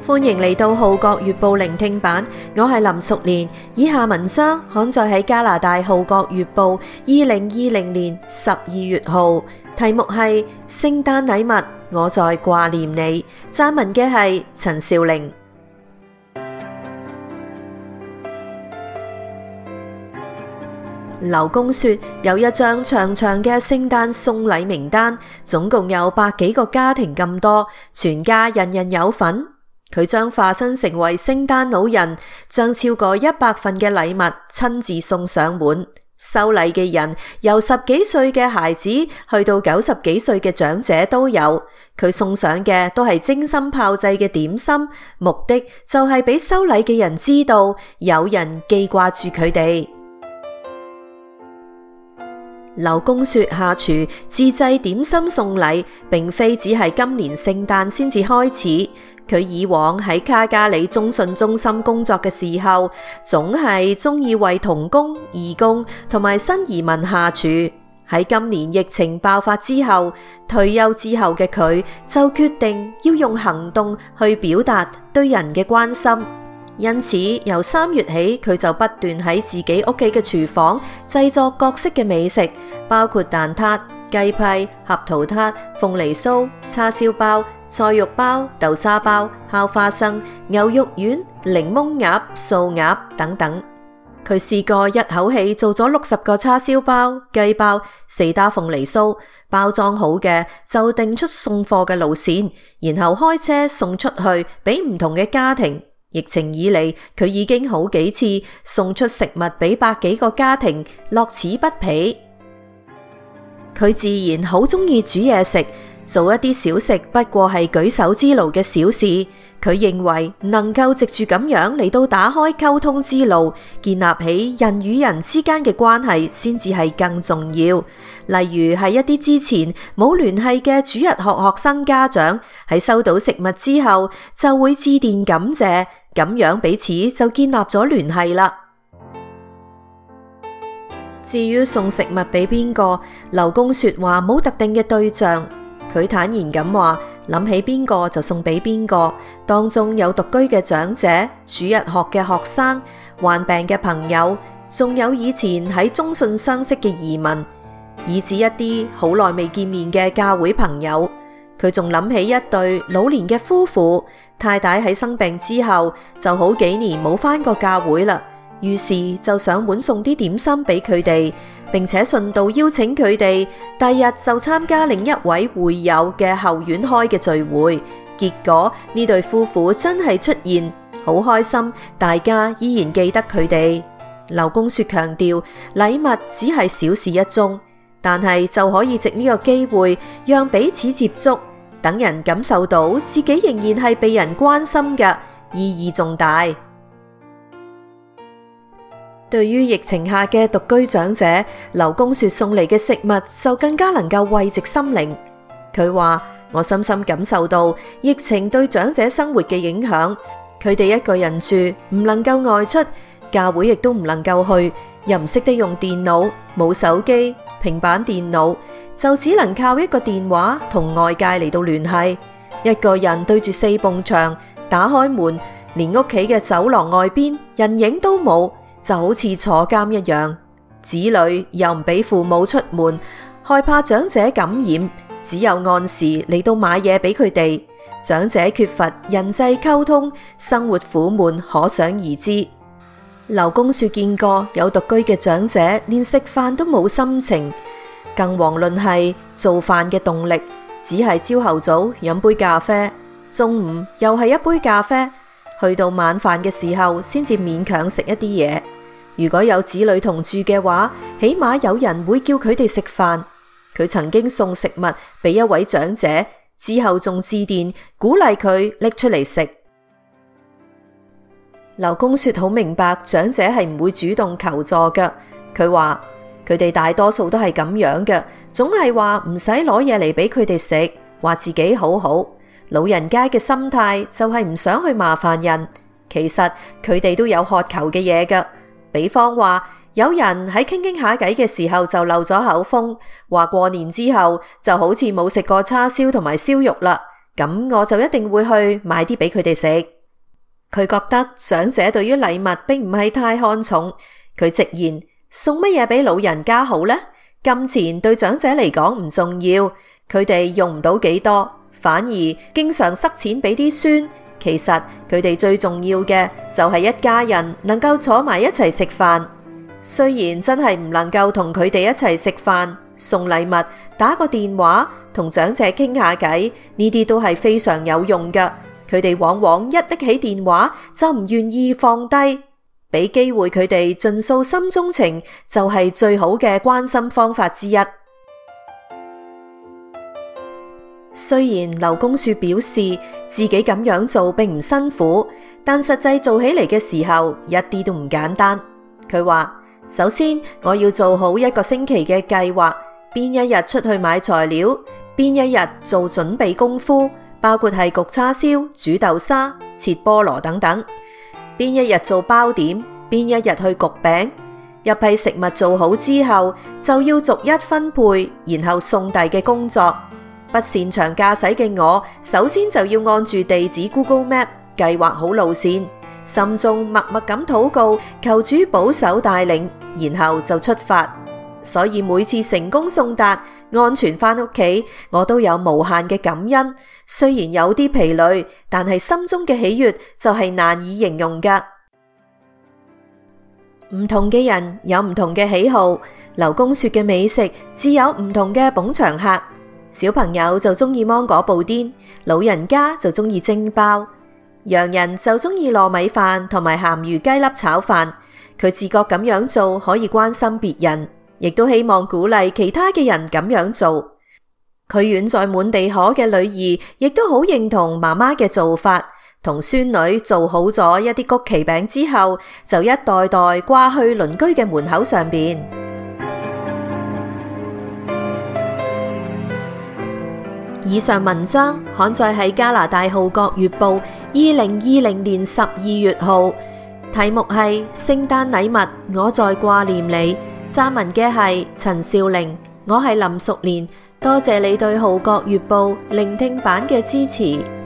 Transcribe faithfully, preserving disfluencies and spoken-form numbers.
歡迎嚟到《號角月報》聆聽版，我係林淑蓮。以下文章刊載喺加拿大《號角月報》二零二零年十二月號，題目係聖誕禮物，我在掛念你。撰文嘅係陳兆玲。劉公說有一張長長嘅聖誕送禮名單，總共有百幾個家庭咁多，全家人人有份。佢將化身成為聖誕老人，將超過一百份嘅禮物親自送上門。收禮嘅人由十幾歲嘅孩子去到九十幾歲嘅長者都有。佢送上嘅都係精心炮製嘅點心，目的就係俾收禮嘅人知道有人記掛住佢哋。劉公說下廚自製點心送禮，並非只係今年聖誕先至開始。佢以往喺卡加里中信中心工作嘅時候，總係中意為童工、義工同埋新移民下廚。喺今年疫情爆發之後，退休之後嘅佢就決定要用行動去表達對人嘅關心。因此，由三月起，佢就不斷喺自己屋企嘅廚房製作各式嘅美食，包括蛋撻、雞批、合桃撻、鳳梨酥、叉燒包、菜肉包、豆沙包、烤花生、牛肉丸、檸檬鴨、素鴨等等。佢試過一口氣做咗六十個叉燒包、雞包、四打鳳梨酥，包裝好嘅就定出送貨嘅路線，然後開車送出去俾唔同嘅家庭。疫情以嚟，佢已經好幾次送出食物俾百幾個家庭，樂此不疲。佢自然好鍾意煮嘢食，做一啲小食不過係舉手之勞嘅小事。佢認為能夠藉住咁樣嚟到打開溝通之路，建立起人與人之間嘅關係，先至係更重要。例如係一啲之前冇聯繫嘅主日學學生家長，喺收到食物之後就會致電感謝，咁樣彼此就建立咗聯繫啦。至於送食物俾邊個，劉公說話冇特定嘅對象，佢坦然咁話，諗起邊個就送俾邊個，當中有獨居嘅長者、主日學嘅學生、患病嘅朋友，仲有以前喺中信相識嘅移民，以至一啲好耐未見面嘅教會朋友。佢仲諗起一對老年嘅夫婦，太太喺生病之後就好幾年冇返過教會啦，於是就上門送啲點心俾佢哋，並且順道邀請佢哋第日就參加另一位會友嘅後院開嘅聚會。結果呢對夫婦真係出現，好開心，大家依然記得佢哋。劉公說強調，禮物只係小事一宗，但係就可以藉呢個機會讓彼此接觸，等人感受到自己仍然係被人關心嘅，意義重大。對於疫情下嘅獨居長者，劉公說送嚟嘅食物就更加能夠慰藉心靈。佢話，我深深感受到疫情對長者生活嘅影響，佢哋一個人住，唔能夠外出，教會亦都唔能夠去，又唔識得用電腦，冇手機、平板電腦，就只能靠一個電話同外界嚟到聯繫。一個人對住四埲牆，打開門，連屋企嘅走廊外邊人影都冇，就好似坐監一樣。子女又唔俾父母出門，害怕長者感染，只有按時嚟到買嘢俾佢哋。長者缺乏人際溝通，生活苦悶可想而知。劉公說見過有獨居嘅長者連食飯都冇心情，更遑論係做飯嘅動力，只係朝頭早飲杯咖啡，中午又係一杯咖啡，去到晚飯嘅時候先至勉強食一啲嘢。如果有子女同住嘅話，起碼有人會叫佢哋食飯。佢曾經送食物俾一位長者，之後仲致電鼓勵佢拎出嚟食。劉公說好明白長者係唔會主動求助嘅，佢話佢哋大多數都係咁樣嘅，總係話唔使攞嘢嚟俾佢哋食，話自己好好。老人家嘅心態就係唔想去麻煩人，其實佢哋都有渴求嘅嘢㗎。比方話有人喺傾傾下偈嘅時候就漏咗口風，話過年之後就好似冇食過叉燒同埋燒肉啦， 咁我就一定會去買啲俾佢哋食。佢覺得長者對於禮物並唔係太看重，佢直言送乜嘢俾老人家好呢？金錢對長者嚟講唔重要，佢哋用唔到幾多，反而經常塞錢俾啲孫。其實佢哋最重要嘅就係一家人能夠坐埋一齊食飯。雖然真係唔能夠同佢哋一齊食飯，送禮物、打個電話、同長者傾下偈，呢啲都係非常有用㗎。佢哋往往一拎起電話就唔願意放低，俾機會佢哋盡訴心中情，就係最好嘅關心方法之一。雖然劉公說表示自己咁樣做並唔辛苦，但實際做起嚟嘅時候一啲都唔簡單。佢話：首先我要做好一個星期嘅計劃，邊一日出去買材料，邊一日做準備功夫，包括係焗叉燒、煮豆沙、切菠蘿等等。邊一日做包點，邊一日去焗餅。一批食物做好之後，就要逐一分配，然後送遞嘅工作。不擅長駕駛嘅我，首先就要按住地址 Google Map 計劃好路線，心中默默咁禱告，求主保守帶領，然後就出發。所以每次成功送達，安全返屋企，我都有無限嘅感恩。雖然有啲疲累，但係心中嘅喜悅就係難以形容㗎。唔同嘅人有唔同嘅喜好，劉公說嘅美食自有唔同嘅捧場客。小朋友就中意芒果布甸，老人家就中意蒸包，洋人就中意糯米飯同埋鹹魚雞粒炒飯。佢自覺咁樣做可以關心別人，亦都希望鼓勵其他嘅人咁樣做。佢遠在滿地可嘅女兒亦都好認同媽媽嘅做法，同孫女做好咗一啲曲奇餅之後，就一袋袋掛去鄰居嘅門口上邊。以上文章刊載喺加拿大《號角月報》二零二零年十二月號，題目係聖誕禮物，我在掛念你。撰文嘅係陳少玲，我係林淑蓮，多謝你對《號角月報》聆聽版嘅支持。